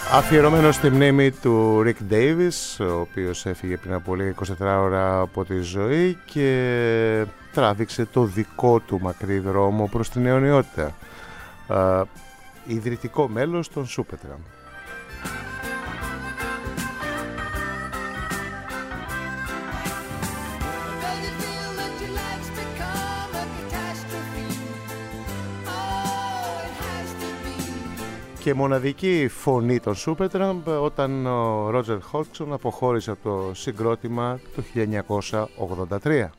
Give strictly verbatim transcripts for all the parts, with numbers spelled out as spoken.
Αφιερωμένο στη μνήμη του Rick Davis, ο οποίος έφυγε πριν από λίγα είκοσι τέσσερις ώρα από τη ζωή και τράβηξε το δικό του μακρύ δρόμο προς την αιωνιότητα. Uh, ιδρυτικό μέλος των Supertramp. Και μοναδική φωνή των Supertramp όταν ο Roger Hodgson αποχώρησε από το συγκρότημα το χίλια εννιακόσια ογδόντα τρία.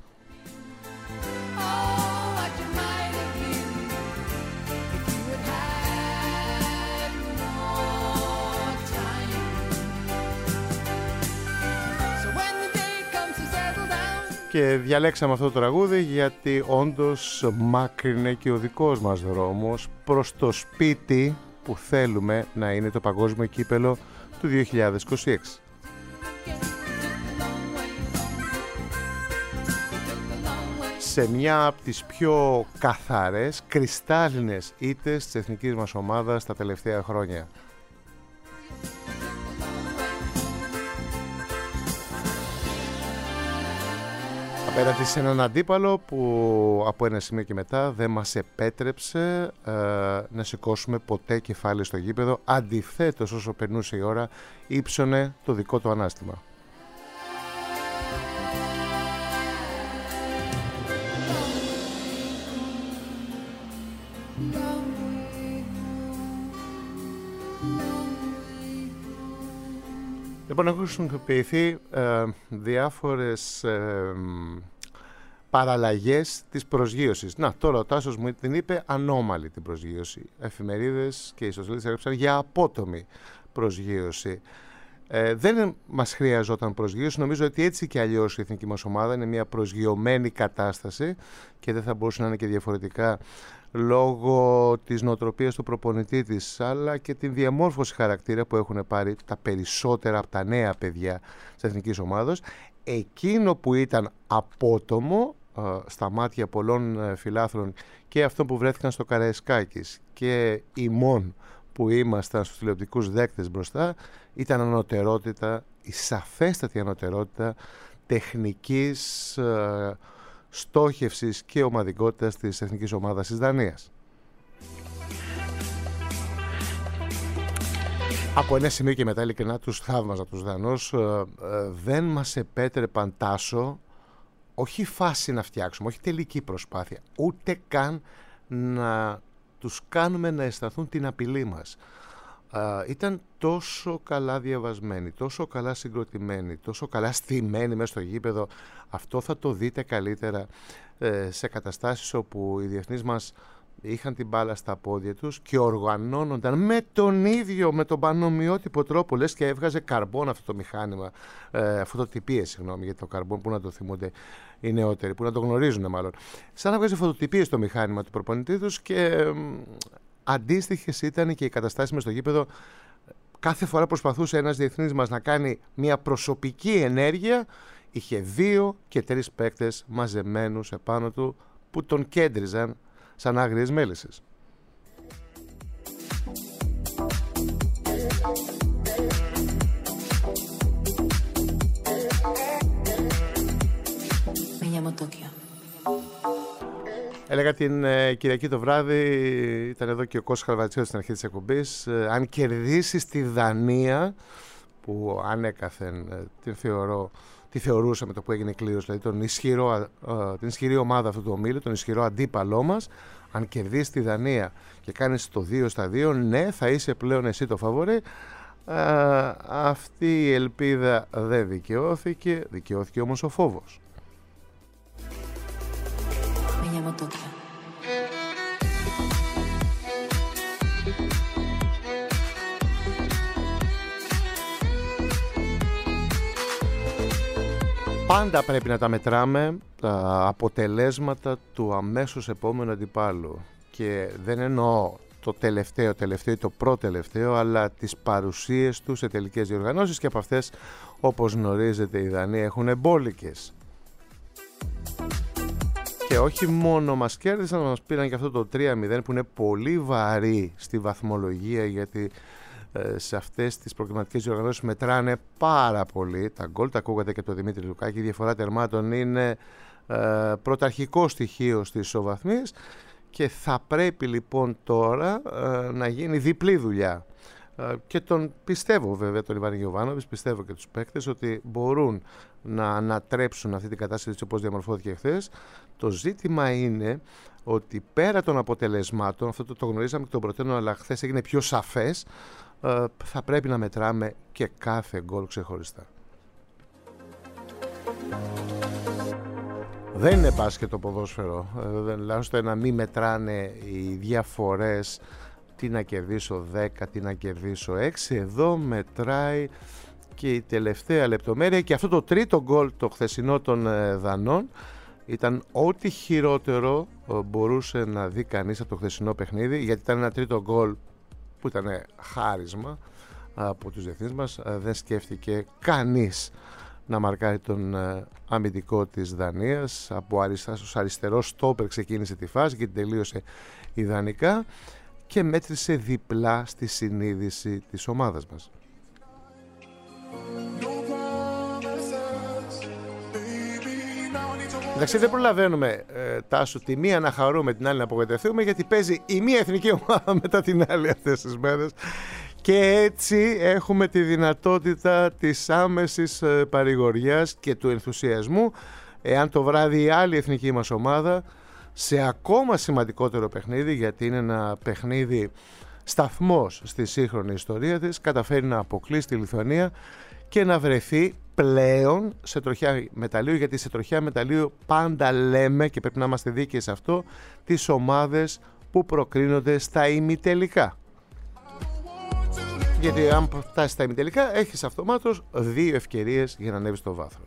Και διαλέξαμε αυτό το τραγούδι γιατί όντως μάκρυνε και ο δικός μας δρόμος προς το σπίτι που θέλουμε να είναι το παγκόσμιο κύπελο του δύο χιλιάδες είκοσι έξι. Σε μια από τις πιο καθαρές, κρυστάλλινες ήττες της εθνικής μας ομάδας τα τελευταία χρόνια. Απέναντι σε έναν αντίπαλο που από ένα σημείο και μετά δεν μας επέτρεψε ε, να σηκώσουμε ποτέ κεφάλι στο γήπεδο. Αντιθέτως, όσο περνούσε η ώρα, ύψωνε το δικό του ανάστημα. Λοιπόν, έχουν χρησιμοποιηθεί ε, διάφορες ε, παραλλαγές της προσγείωσης. Να, τώρα ο Τάσος μου την είπε ανώμαλη την προσγείωση. Εφημερίδες και οι σοσιαλιστές έγραψαν για απότομη προσγείωση. Ε, δεν μας χρειαζόταν προσγείωση. Νομίζω ότι έτσι και αλλιώς η εθνική μας ομάδα είναι μια προσγειωμένη κατάσταση και δεν θα μπορούσε να είναι και διαφορετικά λόγω της νοοτροπίας του προπονητή της, αλλά και την διαμόρφωση χαρακτήρα που έχουν πάρει τα περισσότερα από τα νέα παιδιά της εθνικής ομάδας. Εκείνο που ήταν απότομο ε, στα μάτια πολλών ε, φιλάθλων και αυτών που βρέθηκαν στο Καραϊσκάκης και ημών που ήμασταν στους τηλεοπτικούς δέκτες μπροστά, ήταν ανωτερότητα, η σαφέστατη ανωτερότητα τεχνικής ε, στόχευσης και ομαδικότητας της εθνικής ομάδας της Δανίας. Από ένα σημείο και μετά, ειλικρινά τους θαύμαζα τους Δανούς, ε, ε, δεν μας επέτρεπαν, Τάσο, όχι φάση να φτιάξουμε, όχι τελική προσπάθεια, ούτε καν να τους κάνουμε να αισθανθούν την απειλή μας. Uh, ήταν τόσο καλά διαβασμένοι, τόσο καλά συγκροτημένοι, τόσο καλά στημένοι μέσα στο γήπεδο. Αυτό θα το δείτε καλύτερα ε, σε καταστάσεις όπου οι διεθνείς μας είχαν την μπάλα στα πόδια τους και οργανώνονταν με τον ίδιο, με τον πανομοιότυπο τρόπο, λες και έβγαζε καρμπόν αυτό το μηχάνημα, ε, αυτό το τυπίες, συγγνώμη, γιατί το καρμπόν που να το θυμούνται οι νεότεροι, που να το γνωρίζουν μάλλον, σαν να βγάζει φωτοτυπίες στο μηχάνημα του προπονητή τους. Και ε, αντίστοιχες ήταν και οι καταστάσεις μες στο γήπεδο. Κάθε φορά προσπαθούσε ένας διεθνής μας να κάνει μια προσωπική ενέργεια, είχε δύο και τρεις παίκτες μαζεμένους επάνω του που τον κέντριζαν σαν άγριες μέλισσες. Έλεγα την ε, Κυριακή το βράδυ, ήταν εδώ και ο Κώστας Χαρβατσιώτης στην αρχή της εκπομπής, ε, αν κερδίσει στη Δανία, που ανέκαθεν ε, την, θεωρώ, τη θεωρούσαμε το που έγινε κλήρωση, δηλαδή τον ισχυρό, ε, την ισχυρή ομάδα αυτού του ομίλου, τον ισχυρό αντίπαλό μας, αν κερδίσει τη Δανία και κάνεις το δύο στα δύο, ναι, θα είσαι πλέον εσύ το φαβορί. Ε, αυτή η ελπίδα δεν δικαιώθηκε, δικαιώθηκε όμως ο φόβος. Πάντα πρέπει να τα μετράμε τα αποτελέσματα του αμέσως επόμενου αντιπάλου, και δεν εννοώ το τελευταίο τελευταίο ή το προτελευταίο, αλλά τις παρουσίες του σε τελικές διοργανώσεις, και από αυτές, όπως γνωρίζετε, οι Δανείοι έχουν εμπόλικες. Και όχι μόνο μας κέρδισαν, μας πήραν και αυτό το τρία μηδέν που είναι πολύ βαρύ στη βαθμολογία, γιατί σε αυτές τις προκριματικές διοργανώσεις μετράνε πάρα πολύ. Τα γκολ, τα ακούγατε και το Δημήτρη Λουκάκη, η διαφορά τερμάτων είναι ε, πρωταρχικό στοιχείο στις ισοβαθμίες και θα πρέπει λοιπόν τώρα ε, να γίνει διπλή δουλειά. Ε, και τον πιστεύω βέβαια τον Ιβάν Γιοβάνοβιτς, πιστεύω και τους παίκτες ότι μπορούν να ανατρέψουν αυτή την κατάσταση όπως διαμορφώθηκε χθες. Το ζήτημα είναι ότι πέρα των αποτελεσμάτων, αυτό το, το γνωρίζαμε και τον προτέρων, αλλά χθες έγινε πιο σαφές, ε, θα πρέπει να μετράμε και κάθε γκολ ξεχωριστά. Δεν είναι μπάσκετ το ποδόσφαιρο, δηλαδή να μην μετράνε οι διαφορές, τι να κερδίσω δέκα, τι να κερδίσω έξι. Εδώ μετράει και η τελευταία λεπτομέρεια, και αυτό το τρίτο γκολ το χθεσινό των Δανών ήταν ό,τι χειρότερο μπορούσε να δει κανείς από το χθεσινό παιχνίδι, γιατί ήταν ένα τρίτο γκολ που ήταν χάρισμα από τους διεθνείς μας. Δεν σκέφτηκε κανείς να μαρκάρει τον αμυντικό της Δανίας. Από αριστερό στόπερ ξεκίνησε τη φάση και την τελείωσε ιδανικά και μέτρησε διπλά στη συνείδηση της ομάδας μας. Εντάξει, δεν προλαβαίνουμε, ε, Τάσο, τη μία να χαρούμε, την άλλη να απογοητευτούμε, γιατί παίζει η μία εθνική ομάδα μετά την άλλη αυτές τις μέρες. Και έτσι έχουμε τη δυνατότητα της άμεσης ε, παρηγοριάς και του ενθουσιασμού, εάν το βράδυ η άλλη εθνική μας ομάδα, σε ακόμα σημαντικότερο παιχνίδι, γιατί είναι ένα παιχνίδι σταθμός στη σύγχρονη ιστορία της, καταφέρει να αποκλείσει τη Λιθουανία και να βρεθεί πλέον σε τροχιά μεταλλίου, γιατί σε τροχιά μεταλλίου πάντα λέμε, και πρέπει να είμαστε δίκαιοι σε αυτό, τις ομάδες που προκρίνονται στα ημιτελικά. Γιατί αν φτάσει στα ημιτελικά έχεις αυτομάτως δύο ευκαιρίες για να ανέβεις στο βάθρο.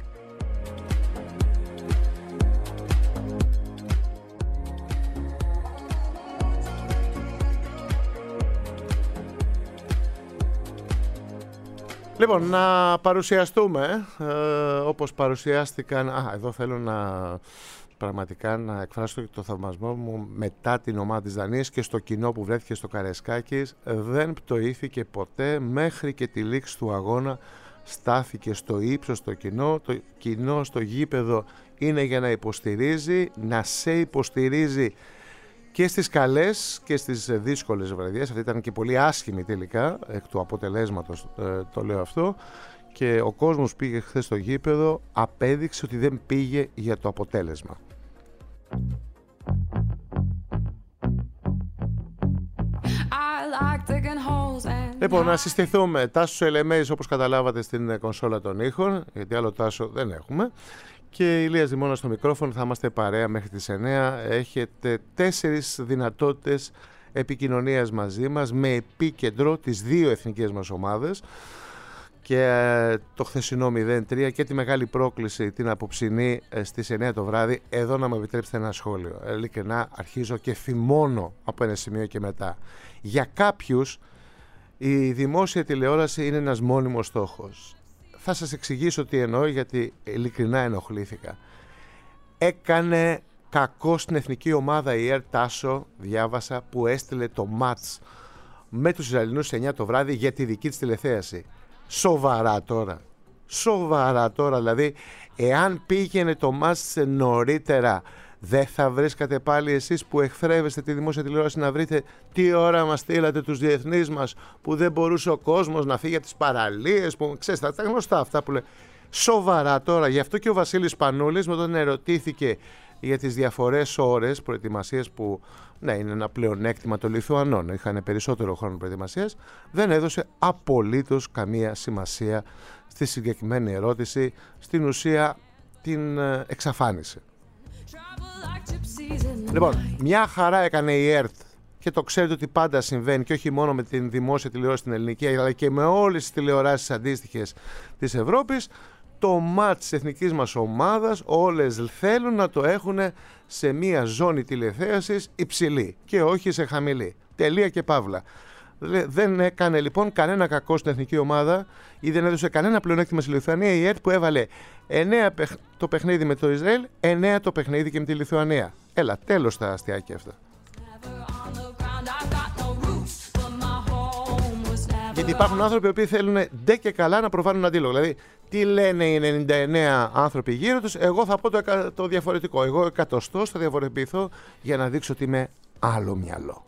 Λοιπόν, να παρουσιαστούμε ε, όπως παρουσιάστηκαν. Α, εδώ θέλω να πραγματικά να εκφράσω το θαυμασμό μου μετά την ομάδα της Δανίας και στο κοινό που βρέθηκε στο Καρεσκάκης. Δεν πτωήθηκε ποτέ, μέχρι και τη λήξη του αγώνα στάθηκε στο ύψος το κοινό. Το κοινό στο γήπεδο είναι για να υποστηρίζει, να σε υποστηρίζει και στις καλές και στις δύσκολες βραδιές. Αυτή ήταν και πολύ άσχημη τελικά, εκ του αποτελέσματος ε, το λέω αυτό. Και ο κόσμος πήγε χθες στο γήπεδο, απέδειξε ότι δεν πήγε για το αποτέλεσμα. Λοιπόν, να συστηθούμε. Τάσος Ελεμέης, όπως καταλάβατε, στην κονσόλα των ήχων, γιατί άλλο Τάσο δεν έχουμε. Και Ηλίας Δημώνας στο μικρόφωνο, θα είμαστε παρέα μέχρι τις εννιά. Έχετε τέσσερις δυνατότητες επικοινωνίας μαζί μας, με επίκεντρο τις δύο εθνικές μας ομάδες και το χθεσινό μηδέν τρία και τη μεγάλη πρόκληση την απόψινή στις εννιά το βράδυ. Εδώ να μου επιτρέψετε ένα σχόλιο. Ειλικρινά αρχίζω και θυμώνω από ένα σημείο και μετά. Για κάποιους η δημόσια τηλεόραση είναι ένας μόνιμος στόχος. Θα σας εξηγήσω τι εννοώ, γιατί ειλικρινά ενοχλήθηκα. Έκανε κακό στην εθνική ομάδα η ΕΡ, Τάσο, διάβασα, που έστειλε το μάτς με τους Ισραηλινούς εννιά το βράδυ για τη δική της τηλεθέαση. Σοβαρά τώρα. Σοβαρά τώρα. Δηλαδή, εάν πήγαινε το μάτς νωρίτερα, δεν θα βρίσκατε πάλι εσείς που εχθρεύεστε τη δημόσια τηλεόραση να βρείτε τι ώρα μας στείλατε τους διεθνείς μας, που δεν μπορούσε ο κόσμος να φύγει από τις παραλίες, που ξέρετε τα γνωστά αυτά που λέει. Σοβαρά τώρα. Γι' αυτό και ο Βασίλης Πανούλης, με τον ερωτήθηκε για τις διαφορές ώρες προετοιμασίας, που ναι, είναι ένα πλεονέκτημα των Λιθουανών, είχαν περισσότερο χρόνο προετοιμασίας, δεν έδωσε απολύτως καμία σημασία στη συγκεκριμένη ερώτηση, στην ουσία την εξαφάνισε. Λοιπόν, μια χαρά έκανε η ΕΡΤ, και το ξέρετε ότι πάντα συμβαίνει, και όχι μόνο με την δημόσια τηλεόραση στην ελληνική, αλλά και με όλες τις τηλεοράσεις αντίστοιχες της Ευρώπης. Το μάτς της εθνικής μας ομάδας όλες θέλουν να το έχουν σε μια ζώνη τηλεθέασης υψηλή και όχι σε χαμηλή. Τελεία και παύλα. Δεν έκανε λοιπόν κανένα κακό στην εθνική ομάδα ή δεν έδωσε κανένα πλεονέκτημα στη Λιθουανία η ΕΡΤ, που έβαλε εννέα το παιχνίδι με το Ισραήλ, εννέα το παιχνίδι και με τη Λιθουανία. Έλα, τέλος τα αστιάκια αυτά. Γιατί υπάρχουν άνθρωποι που θέλουν ντε και καλά να προβάλλουν αντίλογο. Δηλαδή, τι λένε οι ενενήντα εννέα άνθρωποι γύρω τους, εγώ θα πω το, το διαφορετικό. Εγώ εκατοστός θα διαφοροποιηθώ για να δείξω ότι είμαι άλλο μυαλό.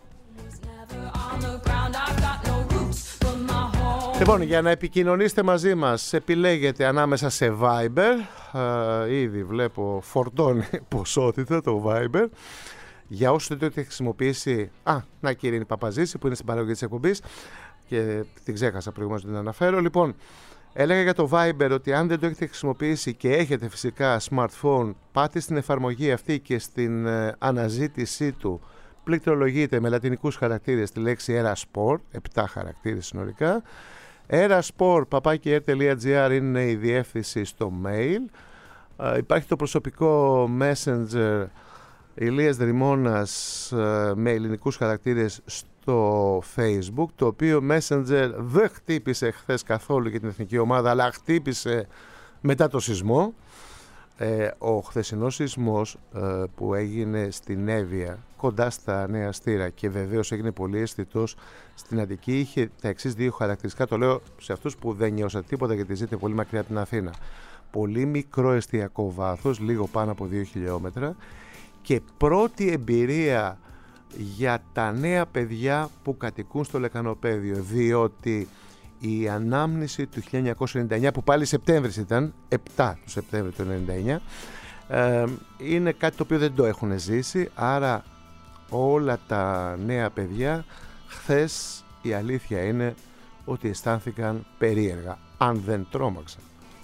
Λοιπόν, για να επικοινωνήσετε μαζί μας, επιλέγετε ανάμεσα σε Viber. Α, ήδη βλέπω φορτώνει ποσότητα το Viber. Για όσους δεν το έχετε χρησιμοποιήσει, α, να και η Ειρήνη Παπαζήση που είναι στην παραγωγή της εκπομπής και την ξέχασα προηγουμένως να την αναφέρω. Λοιπόν, έλεγα για το Viber ότι αν δεν το έχετε χρησιμοποιήσει και έχετε φυσικά smartphone, πάτε στην εφαρμογή αυτή και στην ε, αναζήτησή του πληκτρολογείτε με λατινικούς χαρακτήρες τη λέξη Erasport, επτά χαρακτήρες συνολικά. Erasport παπάκι ερ τελεία τζι άρ είναι η διεύθυνση στο mail. Ε, υπάρχει το προσωπικό Messenger Ηλίας Δρυμώνας ε, με ελληνικούς χαρακτήρες στο Facebook, το οποίο Messenger δεν χτύπησε χθες καθόλου για την εθνική ομάδα, αλλά χτύπησε μετά το σεισμό. Ε, ο χθεσινός σεισμός ε, που έγινε στην Εύβοια κοντά στα Νέα Στήρα και βεβαίως έγινε πολύ αισθητός στην Αττική, είχε τα εξής δύο χαρακτηριστικά. Το λέω σε αυτούς που δεν νιώσατε τίποτα γιατί ζείτε πολύ μακριά από την Αθήνα. Πολύ μικρό εστιακό βάθος, λίγο πάνω από δύο χιλιόμετρα, και πρώτη εμπειρία για τα νέα παιδιά που κατοικούν στο Λεκανοπαίδιο, διότι η ανάμνηση του χίλια εννιακόσια ενενήντα εννιά, που πάλι Σεπτέμβρης ήταν, επτά του Σεπτέμβρη του ενενήντα εννιά, ε, είναι κάτι το οποίο δεν το έχουν ζήσει, άρα όλα τα νέα παιδιά χθες η αλήθεια είναι ότι αισθάνθηκαν περίεργα, αν δεν τρόμαξαν.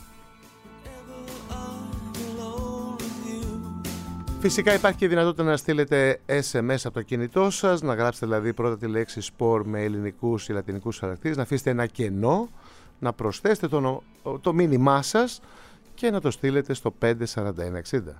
Φυσικά υπάρχει και η δυνατότητα να στείλετε ες εμ ες από το κινητό σας, να γράψετε δηλαδή πρώτα τη λέξη sport με ελληνικούς ή λατινικούς χαρακτήρες, να αφήσετε ένα κενό, να προσθέσετε το, το μήνυμά σας και να το στείλετε στο πέντε σαράντα ένα εξήντα.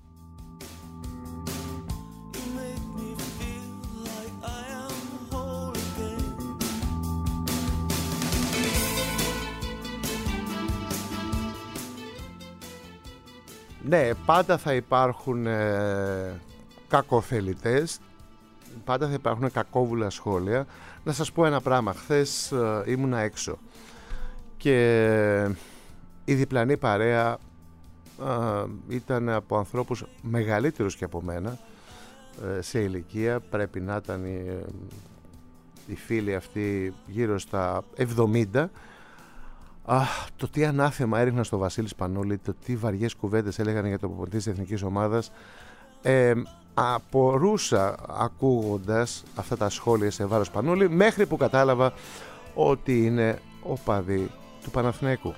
Ναι, πάντα θα υπάρχουν ε, κακοθελητές, πάντα θα υπάρχουν κακόβουλα σχόλια. Να σας πω ένα πράγμα, χθες ε, ήμουνα έξω και η διπλανή παρέα ε, ήταν από ανθρώπους μεγαλύτερους και από μένα ε, σε ηλικία, πρέπει να ήταν οι, οι φίλοι αυτοί γύρω στα εβδομήντα. Αχ, το τι ανάθεμα έριχνα στο Βασίλη Σπανούλη, το τι βαριές κουβέντες έλεγαν για το προπονητή της εθνικής ομάδας. Ε, απορούσα ακούγοντας αυτά τα σχόλια σε βάρος Σπανούλη, μέχρι που κατάλαβα ότι είναι οπαδί του Παναθηναϊκού.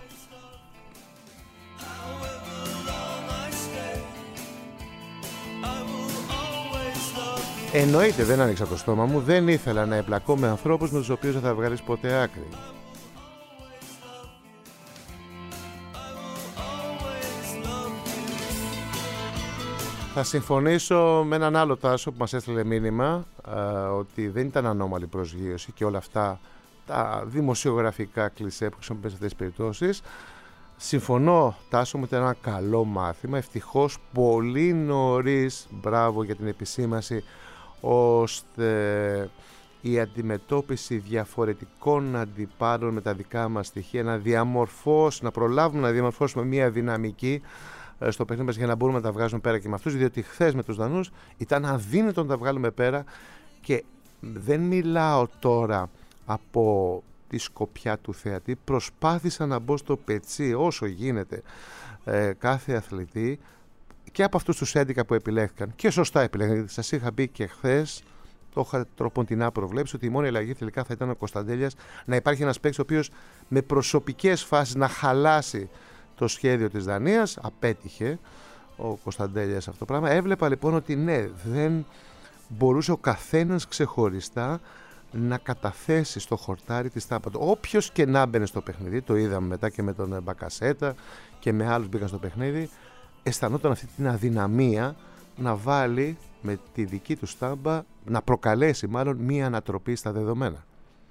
Εννοείται, δεν άνοιξα το στόμα μου, δεν ήθελα να εμπλακώ με ανθρώπους με τους οποίους δεν θα βγάλεις ποτέ άκρη. Θα συμφωνήσω με έναν άλλο Τάσο που μας έστειλε μήνυμα α, ότι δεν ήταν ανώμαλη προσγείωση και όλα αυτά τα δημοσιογραφικά κλισέ που χρησιμοποιούν σε αυτές τις περιπτώσεις. Συμφωνώ, Τάσο, μου ήταν ένα καλό μάθημα. Ευτυχώς πολύ νωρίς, μπράβο για την επισήμαση, ώστε η αντιμετώπιση διαφορετικών αντιπάλων με τα δικά μας στοιχεία να διαμορφώσει, να προλάβουμε να διαμορφώσουμε μια δυναμική στο παιχνίδι μας για να μπορούμε να τα βγάζουμε πέρα και με αυτούς, διότι χθες με τους Δανούς ήταν αδύνατο να τα βγάλουμε πέρα. Και δεν μιλάω τώρα από τη σκοπιά του θεατή, προσπάθησα να μπω στο πετσί όσο γίνεται ε, κάθε αθλητή και από αυτούς τους έντεκα που επιλέχθηκαν, και σωστά επιλέχθηκαν. Σας είχα πει και χθες, το είχα τροποντινά προβλέψει, ότι η μόνη αλλαγή τελικά θα ήταν ο Κωνσταντέλιας, να υπάρχει ένας παίκτης ο οποίος με προσωπικές φάσεις να χαλάσει το σχέδιο της Δανίας. Απέτυχε ο Κωνσταντέλιας αυτό το πράγμα. Έβλεπα λοιπόν ότι ναι, δεν μπορούσε ο καθένας ξεχωριστά να καταθέσει στο χορτάρι τη στάπα του. Όποιος και να μπαινε στο παιχνίδι, το είδαμε μετά και με τον Μπακασέτα και με άλλους μπήκαν στο παιχνίδι, αισθανόταν αυτή την αδυναμία να βάλει με τη δική του στάμπα, να προκαλέσει μάλλον μία ανατροπή στα δεδομένα.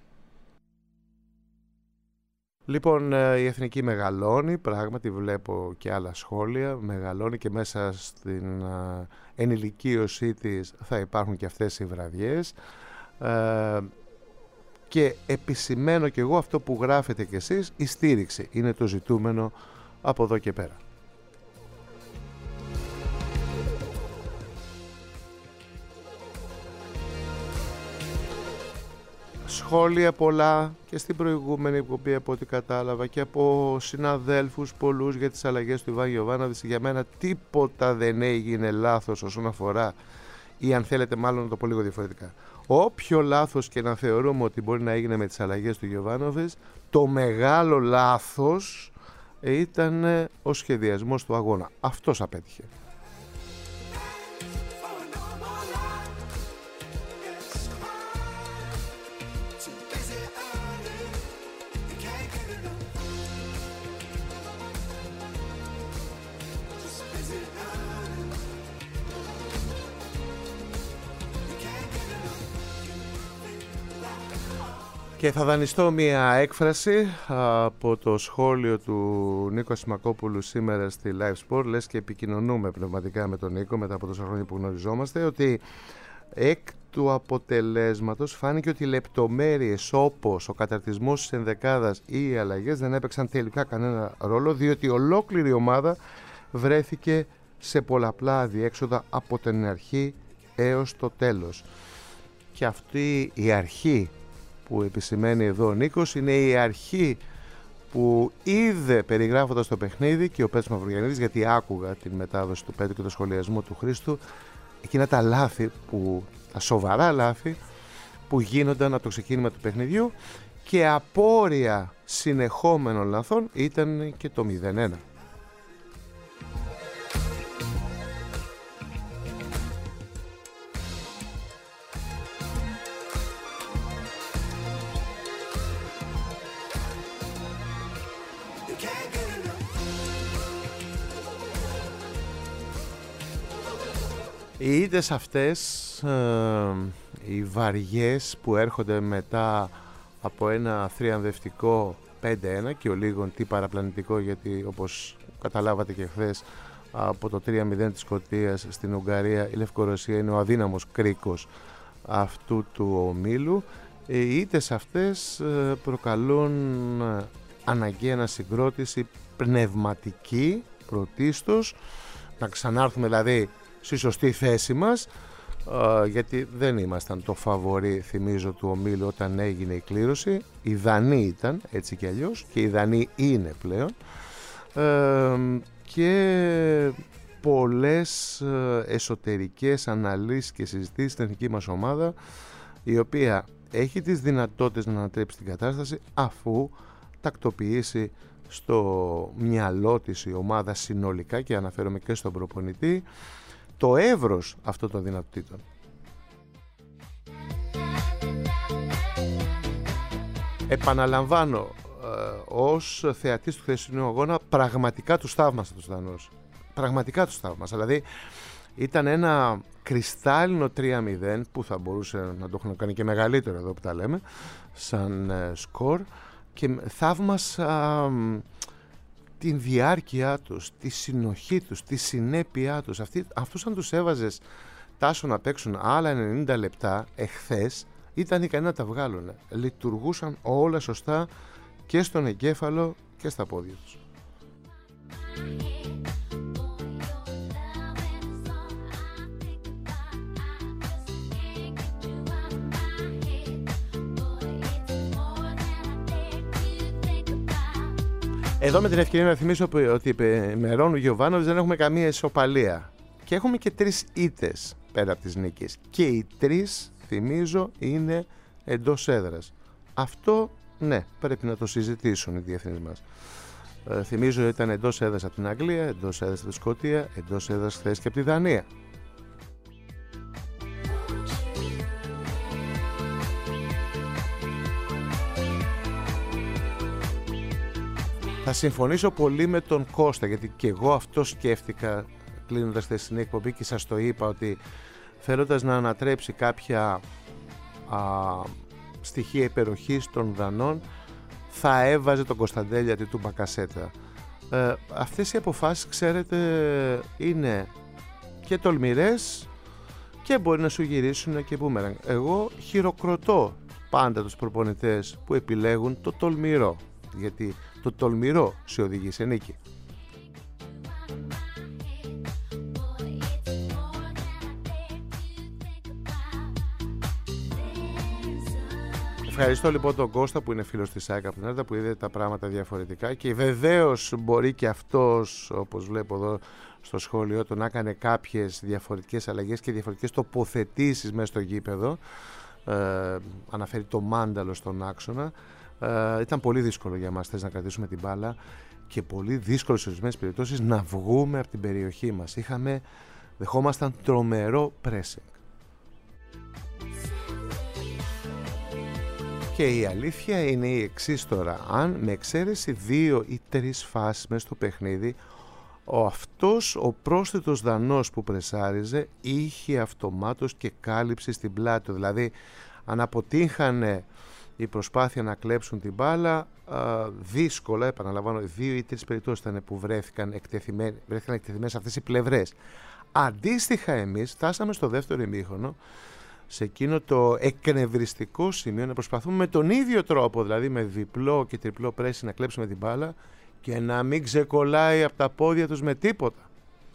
Λοιπόν, η Εθνική μεγαλώνει, πράγματι βλέπω και άλλα σχόλια, μεγαλώνει και μέσα στην uh, ενηλικίωσή της θα υπάρχουν και αυτές οι βραδιές. Uh, και επισημαίνω και εγώ αυτό που γράφετε κι εσείς, η στήριξη είναι το ζητούμενο από εδώ και πέρα. Σχόλια πολλά και στην προηγούμενη εκπομπή από ό,τι κατάλαβα και από συναδέλφους πολλούς για τις αλλαγές του Ιβάν Γιοβάνοβιτς. Για μένα τίποτα δεν έγινε λάθος όσον αφορά, ή αν θέλετε μάλλον να το πω λίγο διαφορετικά, όποιο λάθος και να θεωρούμε ότι μπορεί να έγινε με τις αλλαγές του Γιοβάνοβιτς, το μεγάλο λάθος ήταν ο σχεδιασμός του αγώνα. Αυτός απέτυχε. Και θα δανειστώ μία έκφραση από το σχόλιο του Νίκο Ασημακόπουλου σήμερα στη Live Sport, λες και επικοινωνούμε πνευματικά με τον Νίκο μετά από τόσα χρόνια που γνωριζόμαστε, ότι εκ του αποτελέσματος φάνηκε ότι οι λεπτομέρειες όπως ο καταρτισμός της ενδεκάδας ή οι αλλαγές δεν έπαιξαν τελικά κανένα ρόλο, διότι ολόκληρη η ομάδα βρέθηκε σε πολλαπλά αδιέξοδα από την αρχή έως το τέλος. Και αυτή η αρχή που επισημαίνει εδώ ο Νίκος είναι η αρχή που είδε περιγράφοντας το παιχνίδι και ο Πέτρος Μαυρογιαννίδης, γιατί άκουγα την μετάδοση του Πέτρου και το σχολιασμό του Χρήστου, εκείνα τα λάθη, που, τα σοβαρά λάθη που γίνονταν από το ξεκίνημα του παιχνιδιού, και απόρρια συνεχόμενων λαθών ήταν και το μηδέν ένα. Οι ήττες αυτές, ε, οι βαριές που έρχονται μετά από ένα θριαμβευτικό πέντε ένα και ο λίγον τι παραπλανητικό, γιατί όπως καταλάβατε και χθες από το τρία μηδέν της Σκωτίας στην Ουγγαρία η Λευκορωσία είναι ο αδύναμος κρίκος αυτού του ομίλου. Οι ήττες αυτές προκαλούν αναγκαία ανασυγκρότηση πνευματική πρωτίστως, να ξανάρθουμε δηλαδή στη σωστή θέση μας, γιατί δεν ήμασταν το φαβορί, θυμίζω, του ομίλου όταν έγινε η κλήρωση. Οι Δανείοι ήταν έτσι κι αλλιώς και οι Δανείοι είναι πλέον, και πολλές εσωτερικές αναλύσεις και συζητήσεις στην εθνική μας ομάδα, η οποία έχει τις δυνατότητες να ανατρέψει την κατάσταση αφού τακτοποιήσει στο μυαλό της η ομάδα συνολικά, και αναφέρομαι και στον προπονητή, το εύρος αυτών των δυνατοτήτων. Επαναλαμβάνω, ε, ως θεατής του χθεσινού αγώνα, πραγματικά τους θαύμασα τους Δανούς. Πραγματικά τους θαύμασα. Δηλαδή ήταν ένα κρυστάλλινο τρία μηδέν που θα μπορούσε να το έχουν κάνει και μεγαλύτερο εδώ που τα λέμε σαν ε, σκορ, και θαύμασα ε, την διάρκεια τους, τη συνοχή τους, τη συνέπειά τους. Αυτοί, αυτούς αν τους έβαζες Τάσο να παίξουν άλλα ενενήντα λεπτά εχθές, ήταν ικανοί να τα βγάλουν. Λειτουργούσαν όλα σωστά και στον εγκέφαλο και στα πόδια τους. Εδώ με την ευκαιρία να θυμίσω ότι με Ρόνου Γιοβάνοβιτς δεν έχουμε καμία ισοπαλία και έχουμε και τρεις ήττες πέρα από τις νίκες, και οι τρεις, θυμίζω, είναι εντός έδρας. Αυτό, ναι, πρέπει να το συζητήσουν οι διεθνείς μας. ε, Θυμίζω ότι ήταν εντός έδρας από την Αγγλία, εντός έδρας από τη Σκωτία, εντός έδρας χθες και από τη Δανία. Θα συμφωνήσω πολύ με τον Κώστα, γιατί και εγώ αυτό σκέφτηκα κλείνοντας τη χθεσινή εκπομπή και σας το είπα, ότι θέλοντας να ανατρέψει κάποια α, στοιχεία υπεροχής των Δανών, θα έβαζε τον Κωνσταντέλια αντί του Μπακασέτα. Ε, αυτές οι αποφάσεις, ξέρετε, είναι και τολμηρές και μπορεί να σου γυρίσουν και μπούμερανγκ. Εγώ χειροκροτώ πάντα τους προπονητές που επιλέγουν το τολμηρό, γιατί το τολμηρό σε οδηγεί σε νίκη. Ευχαριστώ λοιπόν τον Κώστα που είναι φίλος της ΑΕΚ από την Άρτα, που είδε τα πράγματα διαφορετικά, και βεβαίως μπορεί και αυτός, όπως βλέπω εδώ στο σχόλιο, το να έκανε κάποιες διαφορετικές αλλαγές και διαφορετικές τοποθετήσεις μέσα στο γήπεδο. Ε, αναφέρει το μάνταλο στον άξονα. Ε, ήταν πολύ δύσκολο για μας θες να κρατήσουμε την μπάλα και πολύ δύσκολο σε ορισμένες περιπτώσεις να βγούμε από την περιοχή μας. Είχαμε, δεχόμασταν τρομερό pressing. Και η αλήθεια είναι η εξής τώρα: αν με εξαίρεση δύο ή τρεις φάσεις μέσα στο παιχνίδι, ο αυτός ο πρόσθετος Δανός που πρεσάριζε είχε αυτομάτως και κάλυψη στην πλάτη του. Δηλαδή αν αποτύχανε η προσπάθεια να κλέψουν την μπάλα, α, δύσκολα, επαναλαμβάνω, δύο ή τρεις περιπτώσεις ήταν που βρέθηκαν εκτεθειμένοι, βρέθηκαν εκτεθειμένες αυτές οι πλευρές. Αντίστοιχα εμείς φτάσαμε στο δεύτερο ημίχρονο σε εκείνο το εκνευριστικό σημείο να προσπαθούμε με τον ίδιο τρόπο, δηλαδή με διπλό και τριπλό πρέσι, να κλέψουμε την μπάλα και να μην ξεκολλάει από τα πόδια τους με τίποτα.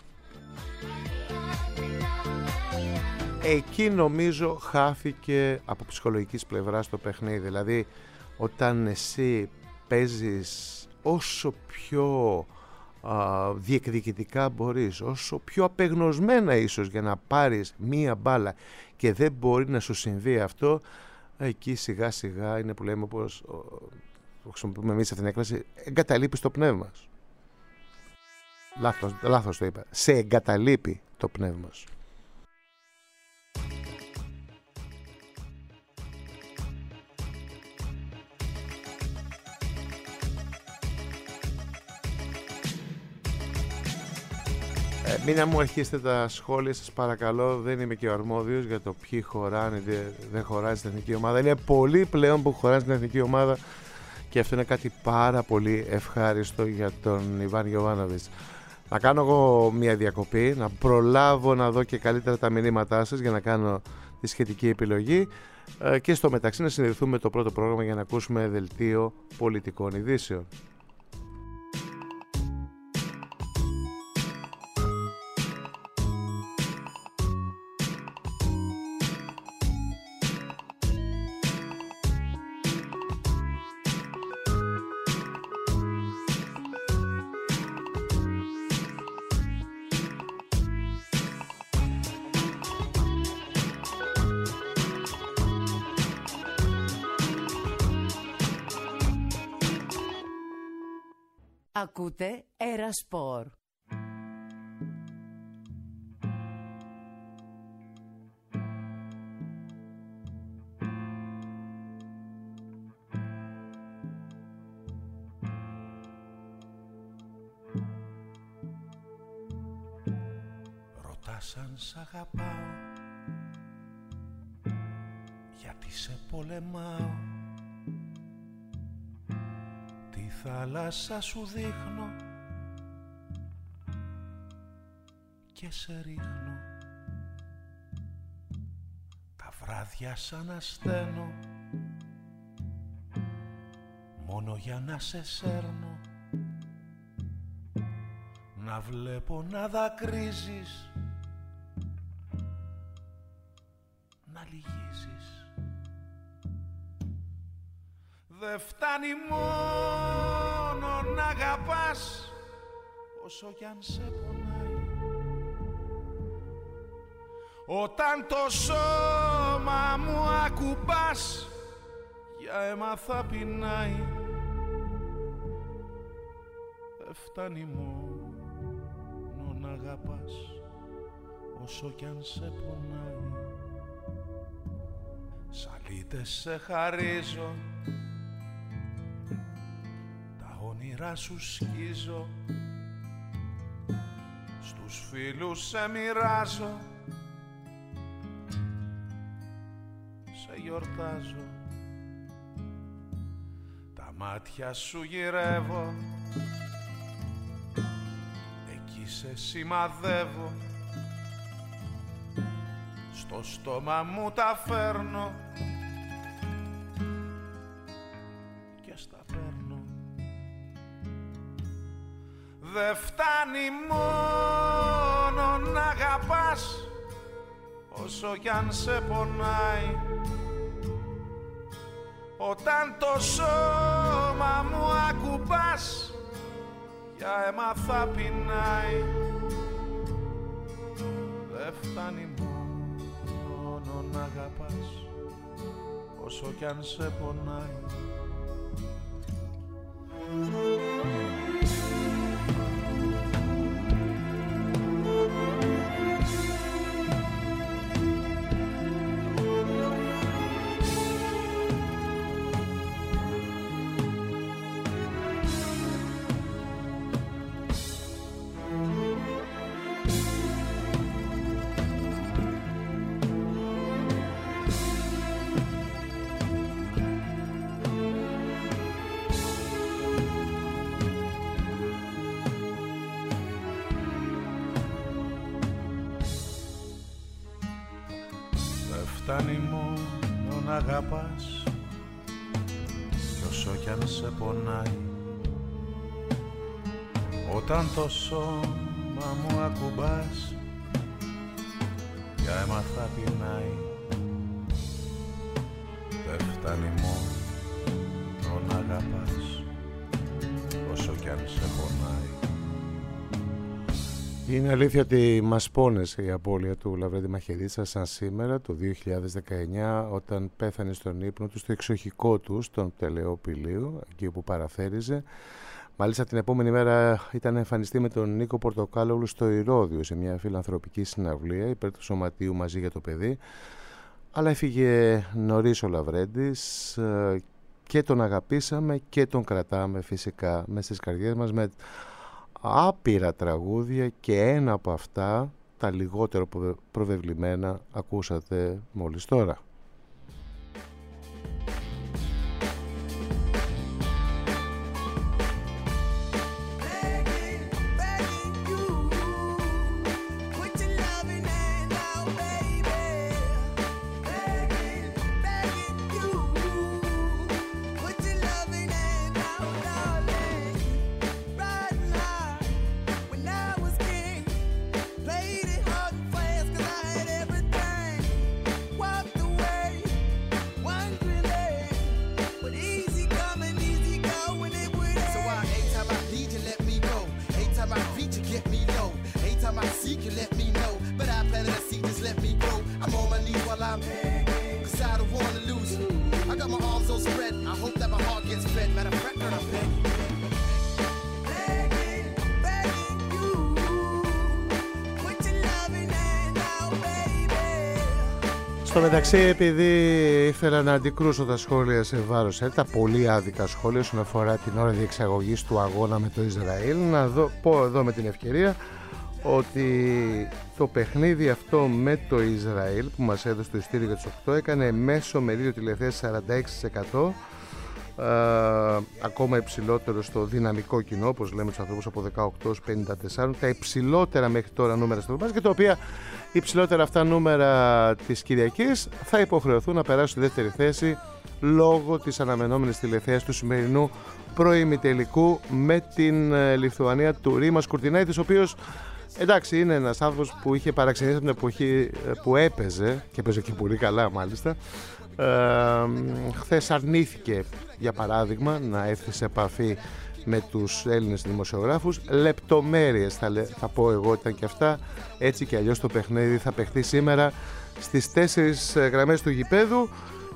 Εκεί νομίζω χάθηκε από ψυχολογικής πλευράς το παιχνίδι. Δηλαδή όταν εσύ παίζεις όσο πιο α, διεκδικητικά μπορείς, όσο πιο απεγνωσμένα ίσως για να πάρεις μία μπάλα, και δεν μπορεί να σου συμβεί αυτό, εκεί σιγά σιγά είναι που λέμε, όπως το χρησιμοποιούμε εμείς αυτήν την έκφραση, εγκαταλείπεις το πνεύμα σου. Λάθος, λάθος το είπα. Σε εγκαταλείπει το πνεύμα σου. Ε, μην να μου αρχίσετε τα σχόλια σας παρακαλώ, δεν είμαι και ο αρμόδιος για το ποιοι χωράνε, δεν δε χωράνε στην εθνική ομάδα. Είναι πολλοί πλέον που χωράνε στην εθνική ομάδα και αυτό είναι κάτι πάρα πολύ ευχάριστο για τον Ιβάν Γιοβάνοβιτς. Να κάνω εγώ μια διακοπή, να προλάβω να δω και καλύτερα τα μηνύματά σας για να κάνω τη σχετική επιλογή, ε, και στο μεταξύ να συνδεθούμε με το πρώτο πρόγραμμα για να ακούσουμε δελτίο πολιτικών ειδήσεων. Ακούτε Ερασπορ. Ρωτάς αν σ' αγαπάω, γιατί σε πολεμάω, τη θάλασσα σου δείχνω και σε ρίχνω, τα βράδια σαν ασθένω, μόνο για να σε σέρνω, να βλέπω να δακρύζεις, να λυγίζεις. Δε φτάνει μόνο να αγαπάς, όσο κι αν σε πονάει, όταν το σώμα μου ακουμπάς, για αίμα θα πεινάει. Δε φτάνει μόνο να αγαπάς, όσο κι αν σε πονάει. Σαλίτες σε χαρίζω, τα όνειρά σου σκίζω, στους φίλους σε μοιράζω, σε γιορτάζω, τα μάτια σου γυρεύω, εκεί σε σημαδεύω, στο στόμα μου τα φέρνω, Δε φτάνει μόνο να αγαπάς, όσο κι αν σε πονάει. Όταν το σώμα μου ακουμπάς, για αίμα θα πεινάει. Δε φτάνει μόνο να αγαπάς, όσο κι αν σε πονάει. Φτάνει μόνο να αγαπάς, κι όσο κι αν σε πονάει. Όταν το σώμα μου ακουμπάς, για αίμα θα πεινάει. Δεν φτάνει μόνο να αγαπάς, όσο κι αν σε πονάει. Είναι αλήθεια ότι μας πόνεσε η απώλεια του Λαβρέντη Μαχαιρίτσα σαν σήμερα το δύο χιλιάδες δεκαεννιά, όταν πέθανε στον ύπνο του στο εξοχικό του στον Πτελαιό Πηλίου, εκεί όπου παραθέριζε. Μάλιστα την επόμενη μέρα ήταν εμφανιστεί με τον Νίκο Πορτοκάλογλου στο Ηρώδειο σε μια φιλανθρωπική συναυλία υπέρ του Σωματείου Μαζί για το Παιδί. Αλλά έφυγε νωρίς ο Λαβρέντης και τον αγαπήσαμε και τον κρατάμε φυσικά μέσα στις καρδιές μας με άπειρα τραγούδια, και ένα από αυτά, τα λιγότερο προβεβλημένα, ακούσατε μόλις τώρα. Στο μεταξύ, επειδή ήθελα να αντικρούσω τα σχόλια σε βάρος, ε, τα πολύ άδικα σχόλια όσον αφορά την ώρα διεξαγωγής του αγώνα με το Ισραήλ, να δω, πω εδώ με την ευκαιρία ότι το παιχνίδι αυτό με το Ισραήλ που μας έδωσε το ειστήριο για τις οκτώ έκανε μέσο μερίδιο τηλεθέασης σαράντα έξι τοις εκατό, ε, ακόμα υψηλότερο στο δυναμικό κοινό, όπως λέμε τους ανθρώπους από δεκαοκτώ έως πενήντα τέσσερα, τα υψηλότερα μέχρι τώρα νούμερα στο μπάσκετ, τα οποία οι υψηλότερα αυτά νούμερα της Κυριακής θα υποχρεωθούν να περάσουν στη δεύτερη θέση λόγω της αναμενόμενης τηλεθέασης του σημερινού προημιτελικού με την Λιθουανία του Ρήμας Κουρτινάιτης, ο οποίος, εντάξει, είναι ένας άνθρωπος που είχε παραξενήσει από την εποχή που έπαιζε και έπαιζε και πολύ καλά μάλιστα. Ε, χθες αρνήθηκε, για παράδειγμα, να έρθει σε επαφή με τους Έλληνες δημοσιογράφους. Λεπτομέρειες θα, θα πω εγώ ήταν και αυτά. Έτσι και αλλιώς το παιχνίδι θα παιχτεί σήμερα στις τέσσερις γραμμές του γηπέδου,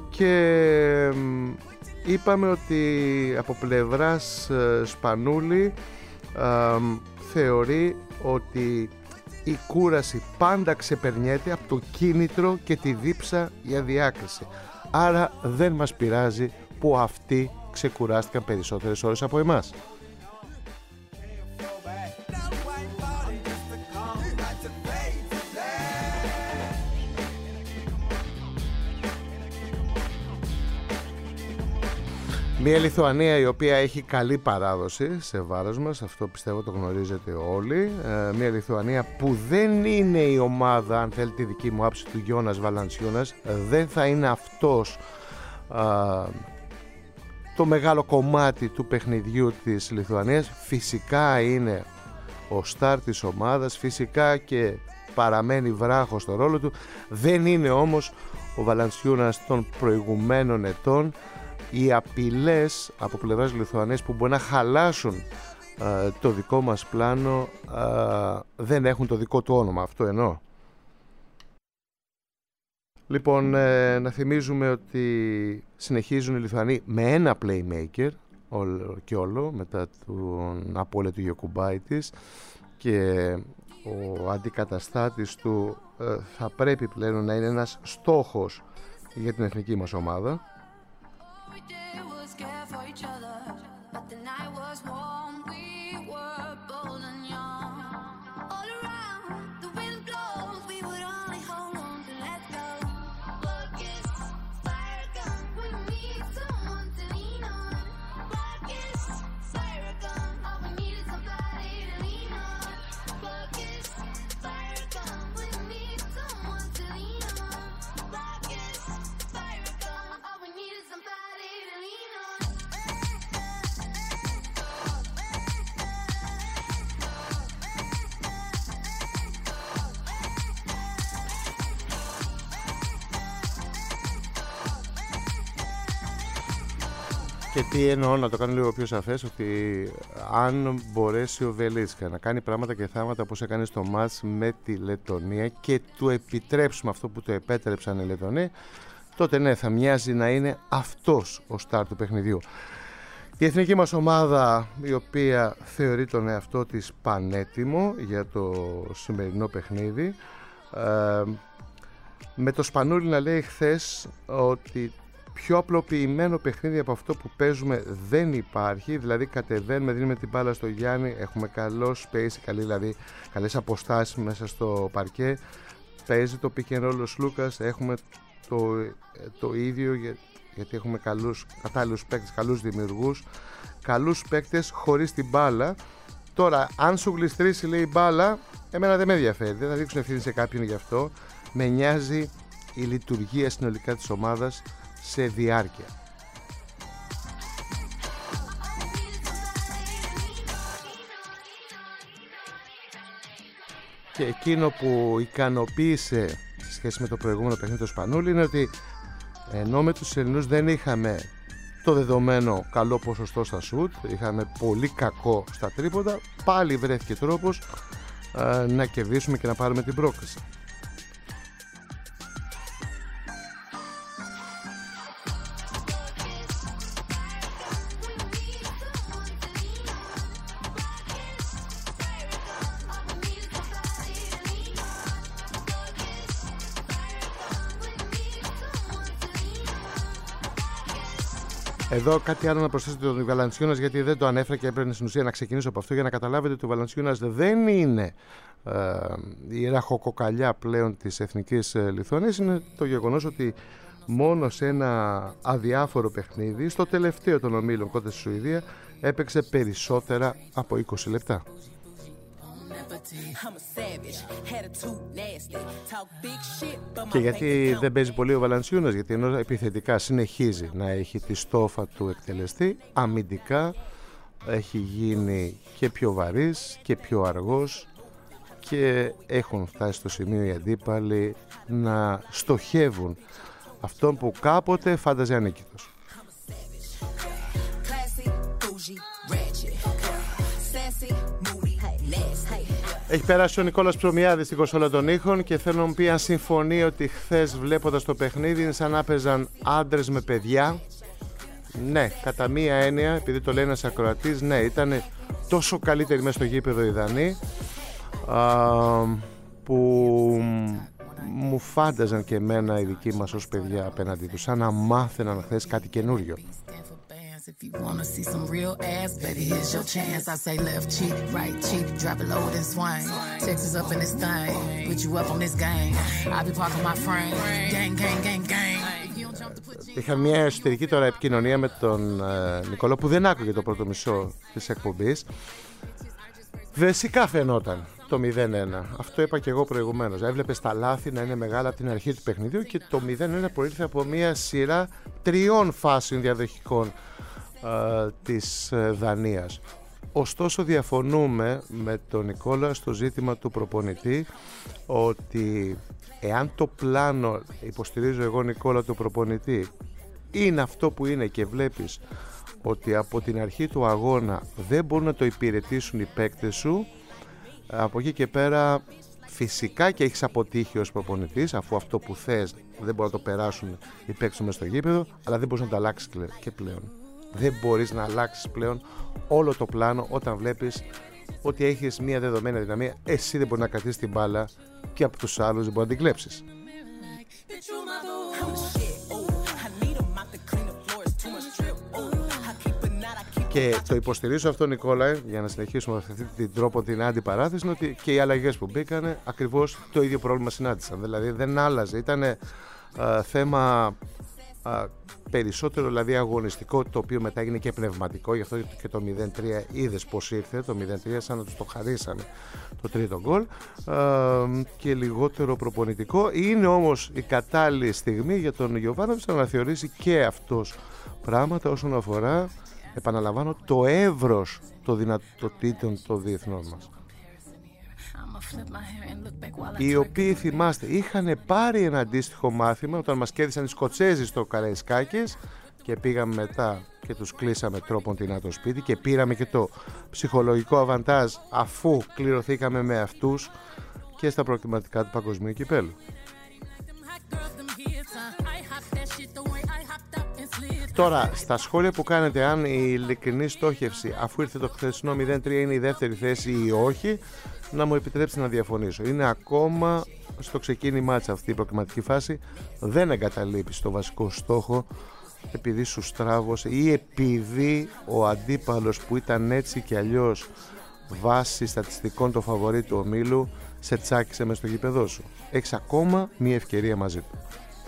και είπαμε ότι από πλευράς Σπανούλη ε, θεωρεί ότι η κούραση πάντα ξεπερνιέται από το κίνητρο και τη δίψα για διάκριση. Άρα δεν μας πειράζει που αυτοί ξεκουράστηκαν περισσότερες ώρες από εμάς. Μια Λιθουανία η οποία έχει καλή παράδοση σε βάρος μας, αυτό πιστεύω το γνωρίζετε όλοι. Ε, μια Λιθουανία που δεν είναι η ομάδα, αν θέλετε τη δική μου άποψη, του Γιώνας Βαλαντσιούνας. Δεν θα είναι αυτός α, το μεγάλο κομμάτι του παιχνιδιού της Λιθουανίας. Φυσικά είναι ο στάρ της ομάδας, φυσικά και παραμένει βράχος στο ρόλο του. Δεν είναι όμως ο Valanciunas των προηγουμένων ετών. Οι απειλές από πλευράς Λιθουανίας που μπορεί να χαλάσουν ε, το δικό μας πλάνο ε, δεν έχουν το δικό του όνομα, αυτό εννοώ. Λοιπόν, ε, να θυμίζουμε ότι συνεχίζουν οι Λιθουανοί με ένα playmaker όλο και όλο μετά τον απώλεια του Γιοκουμπάιτης, και ο αντικαταστάτης του ε, θα πρέπει πλέον να είναι ένας στόχος για την εθνική μας ομάδα. Και τι εννοώ, να το κάνω λίγο πιο σαφές, ότι αν μπορέσει ο Βελίτσκα να κάνει πράγματα και θάματα όπως έκανε στο μάτς με τη Λετονία και του επιτρέψουμε αυτό που το επέτρεψαν οι Λετονοί, τότε ναι, θα μοιάζει να είναι αυτός ο στάρ του παιχνιδιού. Η εθνική μας ομάδα, η οποία θεωρεί τον εαυτό της πανέτοιμο για το σημερινό παιχνίδι, ε, με το Σπανούλι να λέει χθες ότι πιο απλοποιημένο παιχνίδι από αυτό που παίζουμε δεν υπάρχει, δηλαδή κατεβαίνουμε, δίνουμε την μπάλα στο Γιάννη, έχουμε καλό space, καλή, δηλαδή καλές αποστάσεις μέσα στο παρκέ, παίζει το pick and roll ο Σλούκας, έχουμε το, το ίδιο για, γιατί έχουμε καλούς, κατάλληλους παίκτες, καλούς δημιουργούς, καλούς παίκτες χωρίς την μπάλα. Τώρα, αν σου γλιστρήσει, λέει, μπάλα, εμένα δεν με ενδιαφέρει, δεν θα δείξουν ευθύνη σε κάποιον γι' αυτό. Με νοιάζει η λειτουργία συνολικά της ομάδας σε διάρκεια. Και εκείνο που ικανοποίησε σε σχέση με το προηγούμενο παιχνίδι του Σπανούλη είναι ότι ενώ με τους Ελληνούς δεν είχαμε το δεδομένο καλό ποσοστό στα σουτ, είχαμε πολύ κακό στα τρίποτα, πάλι βρέθηκε τρόπος ε, να κερδίσουμε και να πάρουμε την πρόκριση. Εδώ κάτι άλλο να προσθέσετε τον Valanciunas, γιατί δεν το ανέφερα και έπρεπε στην ουσία να ξεκινήσω από αυτό για να καταλάβετε ότι ο Valanciunas δεν είναι ε, η ραχοκοκαλιά πλέον της εθνικής ε, Λιθουανίας. Είναι το γεγονός ότι μόνο σε ένα αδιάφορο παιχνίδι, στο τελευταίο των ομίλων κοντά στη Σουηδία, έπαιξε περισσότερα από είκοσι λεπτά. Και γιατί δεν παίζει πολύ ο Valanciunas? Γιατί ενώ επιθετικά συνεχίζει να έχει τη στόφα του εκτελεστή, αμυντικά έχει γίνει και πιο βαρύς και πιο αργός και έχουν φτάσει στο σημείο οι αντίπαλοι να στοχεύουν αυτόν που κάποτε φάνταζε ανίκητος. Έχει περάσει ο Νικόλας Ψωμιάδης στην κονσόλα των ήχων και θέλω να μου πει αν συμφωνεί ότι χθες βλέποντας το παιχνίδι είναι σαν να παίζαν άντρες με παιδιά. Ναι, κατά μία έννοια, επειδή το λέει ένας ακροατής, ναι, ήταν τόσο καλύτεροι μέσα στο γήπεδο οι Δανείοι, που μου φάνταζαν και εμένα οι δικοί μας ως παιδιά απέναντι τους, σαν να μάθαιναν χθες κάτι καινούριο. If you wanna see some real ass, baby, here's your chance. I say left cheek, right cheek, drop it low and swing. Texas up in this thing, put you up on this game. I be parking my frame, gang, gang, gang, gang. Είχα μια εσωτερική τώρα επικοινωνία με τον ε, Νικόλο, που δεν άκουγε το πρώτο μισό της εκπομπής. Βασικά φαινόταν το μηδέν ένα. Αυτό είπα και εγώ προηγουμένως. Έβλεπες τα λάθη να είναι μεγάλα από την αρχή του παιχνιδιού και το μηδέν ένα προήλθε από μια σειρά τριών φάσεων διαδοχικών Uh, της uh, Δανίας. ωστόσο διαφωνούμε με τον Νικόλα στο ζήτημα του προπονητή, ότι εάν το πλάνο, υποστηρίζω εγώ Νικόλα, του προπονητή είναι αυτό που είναι και βλέπεις ότι από την αρχή του αγώνα δεν μπορούν να το υπηρετήσουν οι παίκτες σου, από εκεί και πέρα φυσικά και έχεις αποτύχει ως προπονητής, αφού αυτό που θες δεν μπορούν να το περάσουν οι παίκτες μες στο γήπεδο, αλλά δεν μπορείς να το αλλάξεις και πλέον. Δεν μπορείς να αλλάξεις πλέον όλο το πλάνο όταν βλέπεις ότι έχεις μια δεδομένη αδυναμία. Εσύ δεν μπορείς να κρατήσεις την μπάλα και από τους άλλους δεν μπορείς να την κλέψεις. Και το υποστηρίζω αυτό, Νικόλα, για να συνεχίσουμε με αυτή την τρόπο την αντιπαράθεση, είναι ότι και οι αλλαγές που μπήκανε ακριβώς το ίδιο πρόβλημα συνάντησαν. Δηλαδή δεν άλλαζε, ήταν uh, θέμα uh, περισσότερο δηλαδή αγωνιστικό, το οποίο μετά έγινε και πνευματικό. Γι' αυτό και το μηδέν τρία είδες πως ήρθε, το μηδέν τρία σαν να τους το χαρίσανε το τρίτο γκολ, uh, και λιγότερο προπονητικό. Είναι όμως η κατάλληλη στιγμή για τον Γιοβάνοβιτς να αναθεωρήσει και αυτός πράγματα όσον αφορά, επαναλαμβάνω, το εύρος των δυνατοτήτων των διεθνών μας, οι οποίοι, θυμάστε, είχαν πάρει ένα αντίστοιχο μάθημα όταν μας κέρδισαν οι Σκοτσέζοι στο Καραϊσκάκης και πήγαμε μετά και τους κλείσαμε τρόπον τεινά το σπίτι και πήραμε και το ψυχολογικό αβαντάζ αφού κληρωθήκαμε με αυτούς και στα προκριματικά του Παγκοσμίου Κυπέλλου. Τώρα, στα σχόλια που κάνετε, αν η ειλικρινή στόχευση αφού ήρθε το χθεσινό μηδέν τρία είναι η δεύτερη θέση ή όχι, να μου επιτρέψετε να διαφωνήσω. Είναι ακόμα στο ξεκίνημά της αυτή η προκριματική φάση, δεν εγκαταλείπει στο βασικό στόχο επειδή σου στράβωσε ή επειδή ο αντίπαλος που ήταν έτσι και αλλιώς βάσει στατιστικών το φαβορί του ομίλου σε τσάκισε μες στο γήπεδό σου. Έχεις ακόμα μία ευκαιρία μαζί του.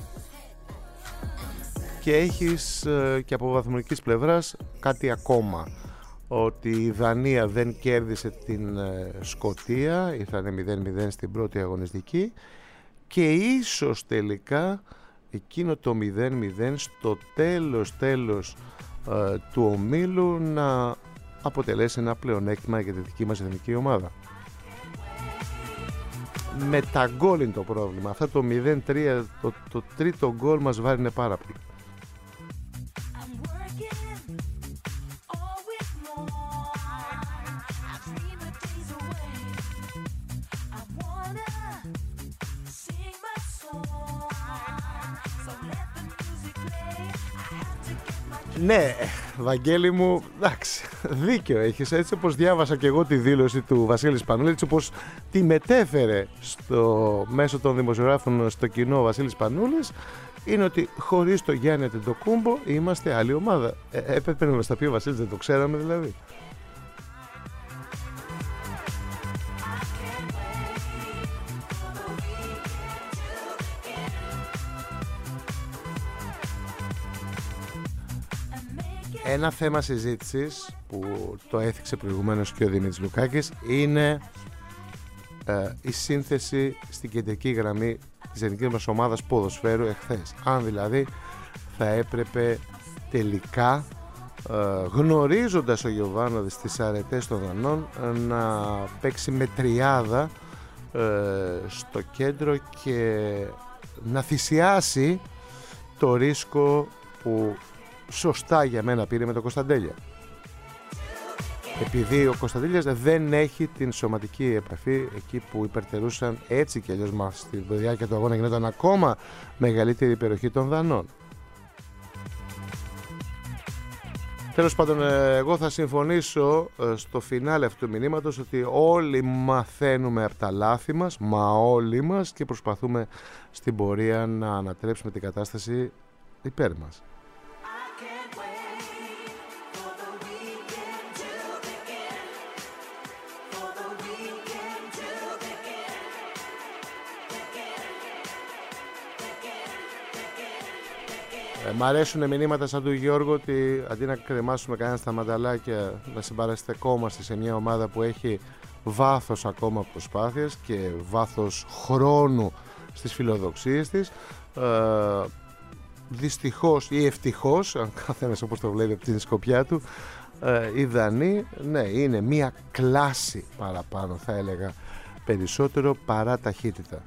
Και έχεις και από βαθμολογικής πλευράς κάτι ακόμα, ότι η Δανία δεν κέρδισε την Σκωτία, ήρθανε μηδέν μηδέν στην πρώτη αγωνιστική και ίσως τελικά εκείνο το μηδέν μηδέν στο τέλος τέλος ε, του ομίλου να αποτελέσει ένα πλεονέκτημα για τη δική μας εθνική ομάδα. Με τα γκολ είναι το πρόβλημα. Αυτό το μηδέν τρία, το, το τρίτο γκολ μας βάρινε πάρα πολύ. Ναι, Βαγγέλη μου, εντάξει, δίκιο έχεις. Έτσι όπως διάβασα και εγώ τη δήλωση του Βασίλη Σπανούλη, έτσι όπως τη μετέφερε στο μέσο των δημοσιογράφων στο κοινό ο Βασίλης Σπανούλης, είναι ότι χωρίς το Γιάννη Αντετοκούμπο είμαστε άλλη ομάδα. Ε, έπρεπε να μας τα πει ο Βασίλης, δεν το ξέραμε δηλαδή. Ένα θέμα συζήτησης που το έθιξε προηγουμένως και ο Δημήτρης Λουκάκης είναι ε, η σύνθεση στην κεντρική γραμμή της εθνικής μας ομάδας ποδοσφαίρου εχθές. Αν δηλαδή θα έπρεπε τελικά, ε, γνωρίζοντας ο Γιοβάνοβιτς τις αρετές των Δανών, ε, να παίξει με τριάδα ε, στο κέντρο και να θυσιάσει το ρίσκο που σωστά για μένα πήρε με τον Κωνσταντέλια, επειδή ο Κωνσταντέλιας δεν έχει την σωματική επαφή εκεί που υπερτερούσαν έτσι και αλλιώς μας στη διάρκεια του αγώνα γινόταν ακόμα μεγαλύτερη υπεροχή των Δανών. Τέλος πάντων, εγώ θα συμφωνήσω στο φινάλε αυτού του μηνύματος ότι όλοι μαθαίνουμε από τα λάθη μας, μα όλοι μας, και προσπαθούμε στην πορεία να ανατρέψουμε την κατάσταση υπέρ μας. Ε, μ' αρέσουν μηνύματα σαν του Γιώργου ότι αντί να κρεμάσουμε κανένα στα μανταλάκια, να συμπαραστεκόμαστε σε μια ομάδα που έχει βάθος ακόμα προσπάθειας και βάθος χρόνου στις φιλοδοξίες της. Ε, δυστυχώς ή ευτυχώς, αν καθένας όπως το βλέπει από την σκοπιά του, Ε, οι Δανείοι, ναι, είναι μία κλάση παραπάνω, θα έλεγα, περισσότερο παρά ταχύτητα.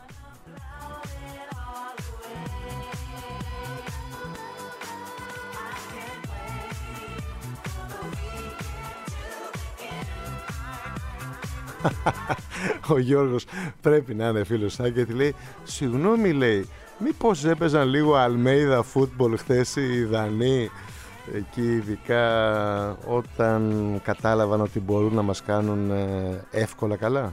Ο Γιώργος πρέπει να είναι φίλος σας, γιατί λέει, συγγνώμη, λέει, μήπως έπαιζαν λίγο Αλμέιδα φούτμπολ χθες οι Δανείοι, εκεί ειδικά όταν κατάλαβαν ότι μπορούν να μας κάνουν εύκολα καλά.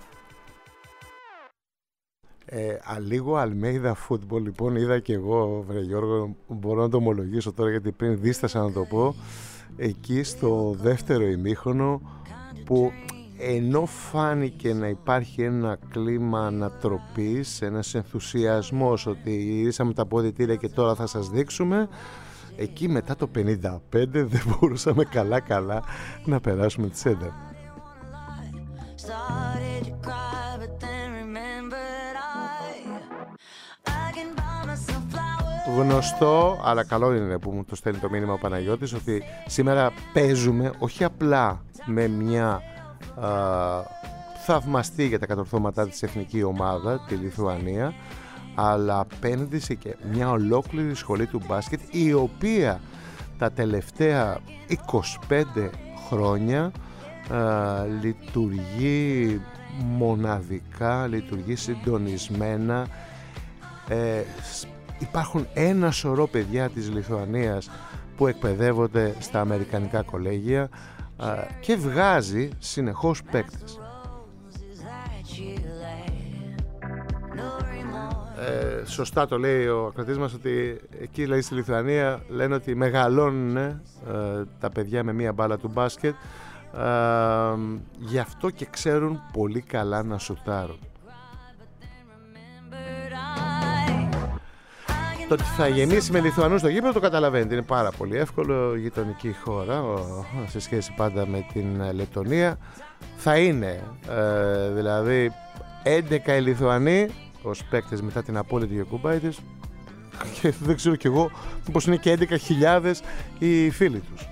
Ε, α, λίγο Αλμέιδα φούτμπολ λοιπόν είδα και εγώ, βρε Γιώργο, μπορώ να το ομολογήσω τώρα γιατί πριν δίστασα να το πω, εκεί στο δεύτερο ημίχρονο που ενώ φάνηκε να υπάρχει ένα κλίμα ανατροπής, ένας ενθουσιασμός ότι γυρίσαμε τα αποδυτήρια και τώρα θα σας δείξουμε, εκεί μετά το πενήντα πέντε δεν μπορούσαμε καλά καλά να περάσουμε τη σέντα. Γνωστό, αλλά καλό είναι που μου το στέλνει το μήνυμα ο Παναγιώτης, ότι σήμερα παίζουμε όχι απλά με μια α, θαυμαστή για τα κατορθώματά της εθνική ομάδα, τη Λιθουανία, αλλά απέναντι σε και μια ολόκληρη σχολή του μπάσκετ, η οποία τα τελευταία είκοσι πέντε χρόνια α, λειτουργεί μοναδικά, λειτουργεί συντονισμένα. ε, Υπάρχουν ένα σωρό παιδιά της Λιθουανίας που εκπαιδεύονται στα αμερικανικά κολέγια α, και βγάζει συνεχώς παίκτες. Ε, σωστά το λέει ο ακροατής μας ότι εκεί δηλαδή στη Λιθουανία λένε ότι μεγαλώνουν ε, τα παιδιά με μία μπάλα του μπάσκετ, ε, γι' αυτό και ξέρουν πολύ καλά να σουτάρουν. Το ότι θα γεννήσει με Λιθουανούς στο γήπεδο το καταλαβαίνετε, είναι πάρα πολύ εύκολο, γειτονική χώρα σε σχέση πάντα με την Λεττονία. Θα είναι ε, δηλαδή έντεκα οι Λιθουανοί ως παίκτες μετά την απόλυτη Γιακουμπάιτης, και δεν ξέρω κι εγώ μήπως είναι και έντεκα χιλιάδες οι φίλοι τους.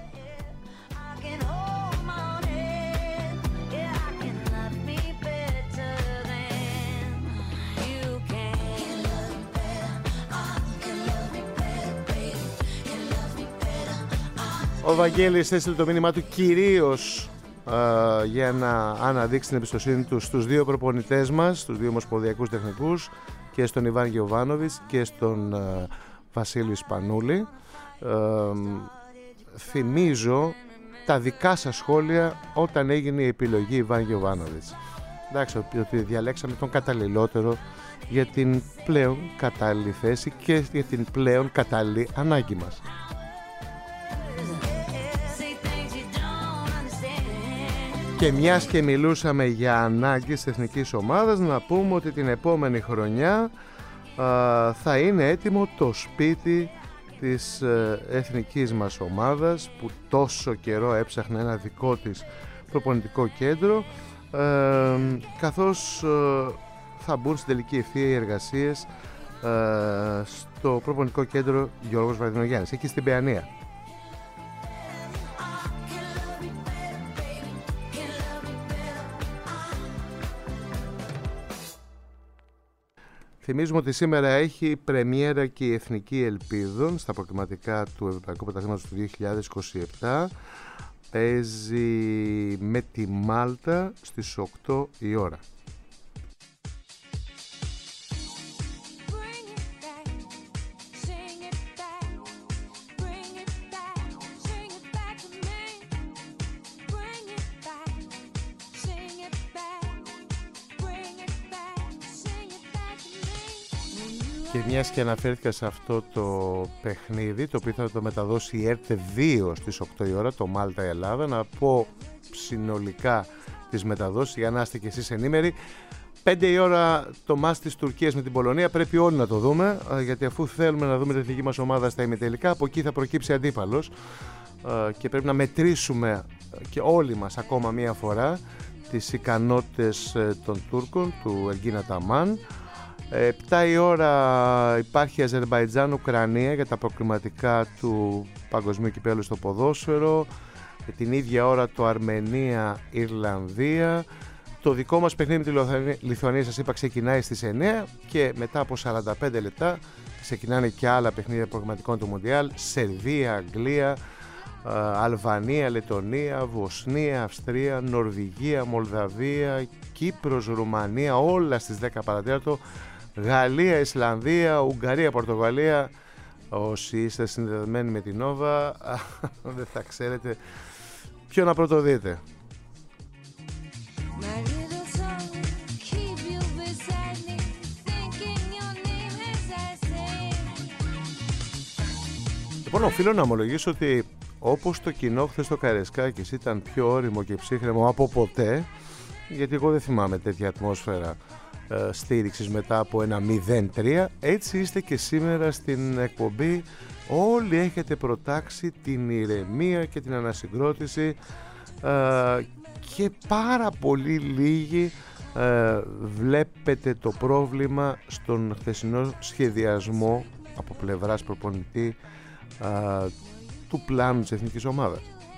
Ο Βαγγέλης έστειλε το μήνυμά του κυρίως uh, για να αναδείξει την εμπιστοσύνη του στους δύο προπονητές μας, στους δύο ομοσπονδιακούς τεχνικούς, και στον Ιβάν Γιοβάνοβιτς και στον uh, Βασίλη Σπανούλη. Uh, θυμίζω τα δικά σας σχόλια όταν έγινε η επιλογή Ιβάν Γιοβάνοβιτς. Εντάξει, ότι διαλέξαμε τον καταλληλότερο για την πλέον κατάλληλη θέση και για την πλέον κατάλληλη ανάγκη μας. Και μιας και μιλούσαμε για ανάγκες εθνικής ομάδας, να πούμε ότι την επόμενη χρονιά α, θα είναι έτοιμο το σπίτι της ε, εθνικής μας ομάδας, που τόσο καιρό έψαχνε ένα δικό της προπονητικό κέντρο, ε, καθώς ε, θα μπουν στην τελική ευθεία οι εργασίες ε, στο προπονητικό κέντρο Γιώργος Βραδινογιάννης, εκεί στην Παιανία. Θυμίζουμε ότι σήμερα έχει πρεμιέρα και η Εθνική Ελπίδων στα προκριματικά του Ευρωπαϊκού Πρωταθλήματος του δύο χιλιάδες είκοσι επτά. Παίζει με τη Μάλτα στις οκτώ η ώρα. Και μιας και αναφέρθηκα σε αυτό το παιχνίδι, το οποίο θα το μεταδώσει η ΕΡΤ δύο στις οκτώ η ώρα, το Μάλτα Ελλάδα, να πω συνολικά τις μεταδόσεις για να είστε και εσείς ενήμεροι. πέντε η ώρα το μάτς της Τουρκίας με την Πολωνία, πρέπει όλοι να το δούμε, γιατί αφού θέλουμε να δούμε την εθνική μας ομάδα στα ημιτελικά, από εκεί θα προκύψει αντίπαλος και πρέπει να μετρήσουμε και όλοι μας ακόμα μία φορά τις ικανότητες των Τούρκων, του Εργίνα Ταμάν. επτά η ώρα υπάρχει Αζερμπαϊτζάν-Ουκρανία για τα προκριματικά του Παγκοσμίου Κυπέλλου στο ποδόσφαιρο. και την ίδια ώρα το Αρμενία-Ιρλανδία. Το δικό μας παιχνίδι με τη Λιθουανία, σας είπα, ξεκινάει στις εννιά και μετά από σαράντα πέντε λεπτά ξεκινάνε και άλλα παιχνίδια προγραμματικών του Μουντιάλ. Σερβία, Αγγλία, Αλβανία, Λετονία, Βοσνία, Αυστρία, Νορβηγία, Μολδαβία, Κύπρος, Ρουμανία, όλα στις δέκα παρατέταρτο. Γαλλία, Ισλανδία, Ουγγαρία, Πορτογαλία. Όσοι είστε συνδεδεμένοι με την Νόβα δεν θα ξέρετε ποιο να πρώτο δείτε. Λοιπόν, οφείλω να ομολογήσω ότι όπως το κοινό χθες στο Καρεσκάκης ήταν πιο ώριμο και ψύχρεμο από ποτέ, γιατί εγώ δεν θυμάμαι τέτοια ατμόσφαιρα ε, στήριξης μετά από ένα μηδέν τρία, έτσι είστε και σήμερα στην εκπομπή. Όλοι έχετε προτάξει την ηρεμία και την ανασυγκρότηση ε, και πάρα πολύ λίγοι ε, βλέπετε το πρόβλημα στον χθεσινό σχεδιασμό από πλευράς προπονητή Uh, του πλάνου της εθνικής ομάδας.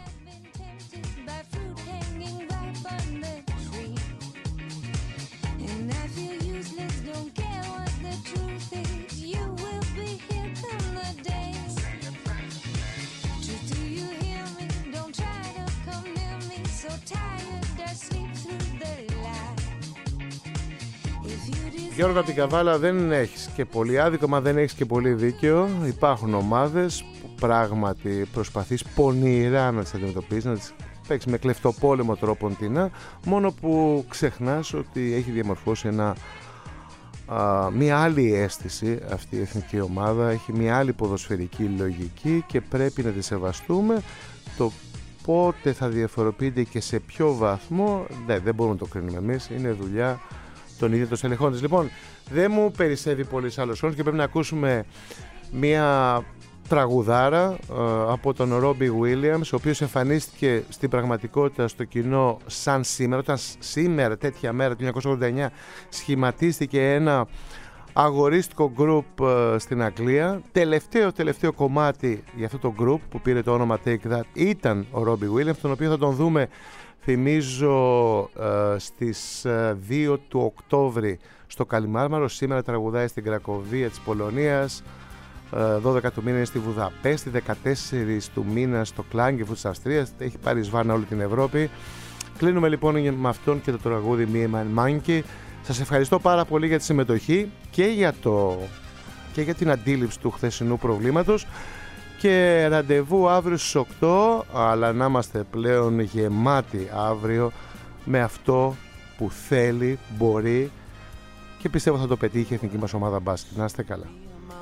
Γιώργο, από την Καβάλα, δεν έχεις και πολύ άδικο, μα δεν έχεις και πολύ δίκαιο. Υπάρχουν ομάδες που πράγματι προσπαθείς πονηρά να τις αντιμετωπίσεις, να τις παίξεις με κλεφτοπόλεμο τρόπο τινά, μόνο που ξεχνάς ότι έχει διαμορφώσει ένα, α, μια άλλη αίσθηση αυτή η εθνική ομάδα, έχει μια άλλη ποδοσφαιρική λογική και πρέπει να τη σεβαστούμε. Το πότε θα διαφοροποιείται και σε ποιο βαθμό, ναι, δεν μπορούμε να το κρίνουμε εμείς, είναι δουλειά τον ίδιο των στελεχών της. Λοιπόν, δεν μου περισσεύει πολύς άλλος χρόνος και πρέπει να ακούσουμε μια τραγουδάρα ε, από τον Ρόμπι Βίλιαμς, ο οποίος εμφανίστηκε στην πραγματικότητα στο κοινό σαν σήμερα, όταν σήμερα τέτοια μέρα του χίλια εννιακόσια ογδόντα εννιά σχηματίστηκε ένα αγορίστικο γκρουπ ε, στην Αγγλία. Τελευταίο τελευταίο κομμάτι για αυτό το γκρουπ που πήρε το όνομα Take That ήταν ο Ρόμπι Βίλιαμς, τον οποίο θα τον δούμε, θυμίζω, ε, στις ε, δύο του Οκτώβρη στο Καλιμάρμαρο. Σήμερα τραγουδάει στην Κρακοβία της Πολωνίας, ε, δώδεκα του μήνα στη Βουδαπέστη, δεκατέσσερις του μήνα στο Κλάγκεφουρτ της Αυστρίας. Έχει πάρει σβάνα όλη την Ευρώπη. Κλείνουμε λοιπόν με αυτόν και το τραγούδι Me and My Monkey. Σας ευχαριστώ πάρα πολύ για τη συμμετοχή και για, το, και για την αντίληψη του χθεσινού προβλήματος. Και ραντεβού αύριο στις οκτώ, αλλά να είμαστε πλέον γεμάτοι αύριο με αυτό που θέλει, μπορεί και πιστεύω θα το πετύχει η εθνική μας ομάδα μπάσκετ. Να είστε καλά.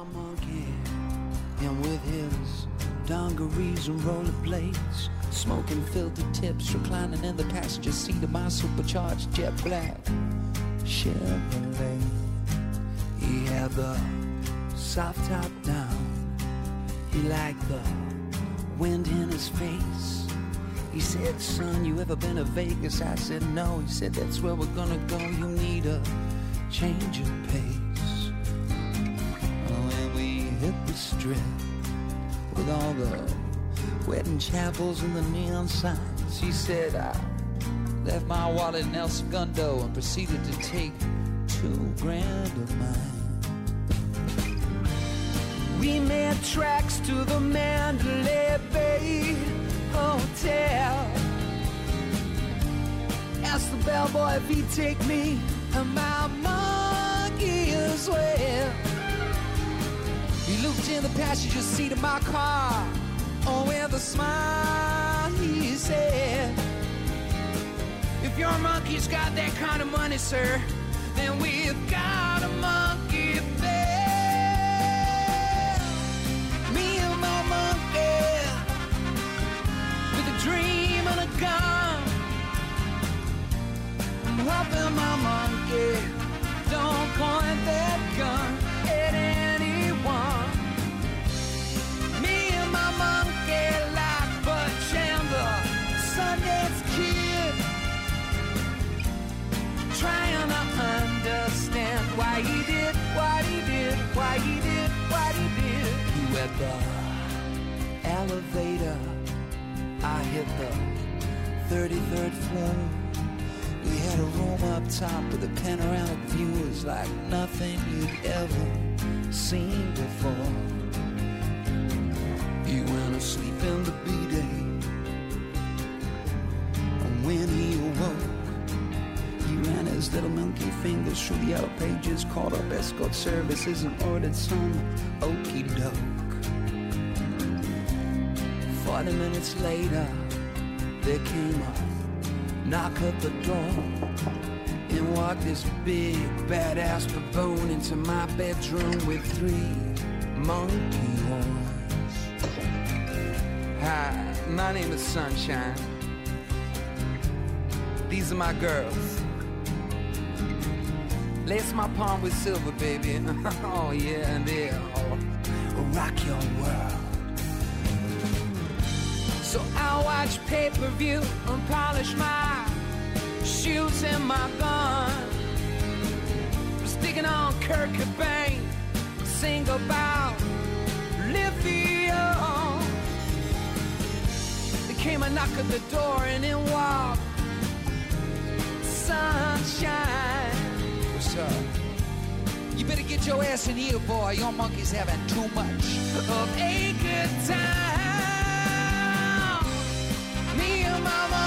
He liked the wind in his face. He said, son, you ever been to Vegas? I said, no. He said, that's where we're gonna go. You need a change of pace. Oh, and we hit the strip with all the wedding chapels and the neon signs. He said, I left my wallet in El Segundo and proceeded to take two grand of mine. We made tracks to the Mandalay Bay Hotel. Asked the bellboy if he'd take me and my monkey as well. He looked in the passenger seat of my car. Oh, with a smile he said, if your monkey's got that kind of money, sir, then we've got a monkey there. Dream and a gun, I'm hoping my monkey don't point that gun at anyone. Me and my monkey like Bud Chandler, Sundance Kid, trying to understand why he did what he did, why he did what he did. He went the elevator I hit the thirty-third floor. We had a room up top with a panoramic view. It was like nothing you'd ever seen before. He went asleep in the B-Day. And when he awoke, he ran his little monkey fingers through the yellow pages, called up escort services and ordered some okey doke. Forty minutes later, there came a knock at the door, and walked this big badass baboon into my bedroom with three monkey horns. Hi, my name is Sunshine. These are my girls. Lace my palm with silver, baby. Oh yeah, and they'll rock your world. So I'll watch pay-per-view and polish my shoes and my gun. Sticking on Kurt Cobain, sing about lithium. There came a knock at the door and in walked Sunshine. What's up? You better get your ass in here, boy. Your monkey's having too much of a good time. Me and my